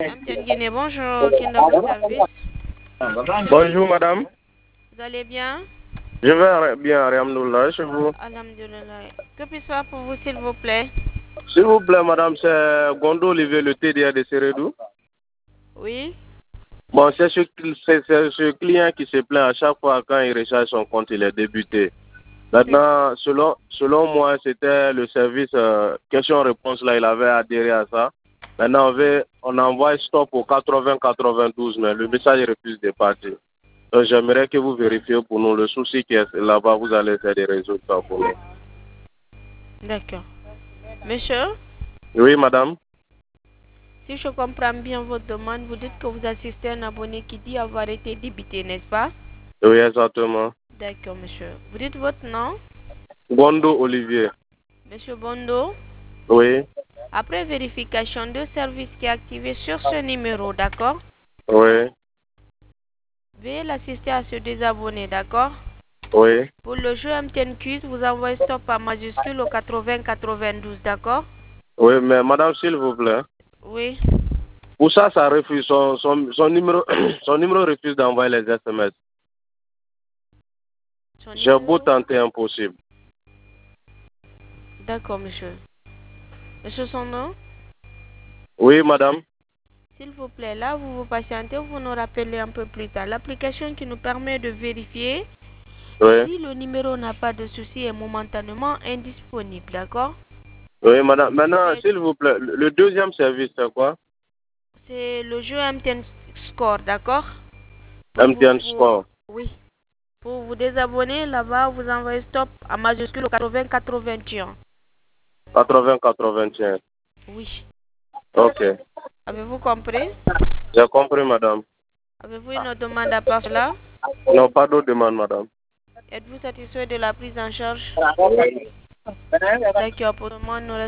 MTN Guinée, bonjour. Kindle Service. Bonjour madame. Vous allez bien? Je vais bien, Alhamdoulilah, chez vous. Alhamdulillah. Que puis-je faire pour vous, s'il vous plaît? S'il vous plaît, madame, c'est Gondo Olivier, le TDA de Seredou. Oui. Bon, c'est ce client qui se plaint à chaque fois quand il recharge son compte, il est débuté. Maintenant, selon moi, c'était le service question-réponse, là, il avait adhéré à ça. Maintenant, on envoie stop au 80-92, mais le message refuse de partir. Donc, j'aimerais que vous vérifiez pour nous le souci qui est là-bas, vous allez faire des résultats pour nous. D'accord. Monsieur, Oui, madame. si je comprends bien votre demande, vous dites que vous assistez à un abonné qui dit avoir été débité, n'est-ce pas? Oui, exactement. D'accord, monsieur. Vous dites votre nom? Gondo Olivier. Monsieur Bondo. Oui. Après vérification de service qui est activé sur ce numéro, d'accord? Oui. Veuillez l'assister à se désabonner, d'accord? Oui. Pour le jeu MTN Quiz, vous envoyez stop en majuscule au 80-92, d'accord? Oui, mais madame, s'il vous plaît. Oui. Pour ça, ça refuse. Son numéro, son numéro refuse d'envoyer les SMS. J'ai beau tenter impossible. D'accord, monsieur. Monsieur, son nom? Oui, madame. S'il vous plaît, là, vous vous patientez, vous nous rappelez un peu plus tard. L'application qui nous permet de vérifier si le numéro n'a pas de souci est momentanément indisponible, d'accord? Oui, madame. Maintenant, s'il vous plaît, le deuxième service, c'est quoi? C'est le jeu MTN Score, d'accord? MTN Sport. Oui. Pour vous désabonner, là-bas, vous envoyez stop en majuscule au 80-81. 80-81. Oui. Ok. Avez-vous compris? J'ai compris, madame. Avez-vous une autre demande à part cela? Non, pas d'autre demande, madame. Êtes-vous satisfait de la prise en charge? D'accord, pour le moment, nous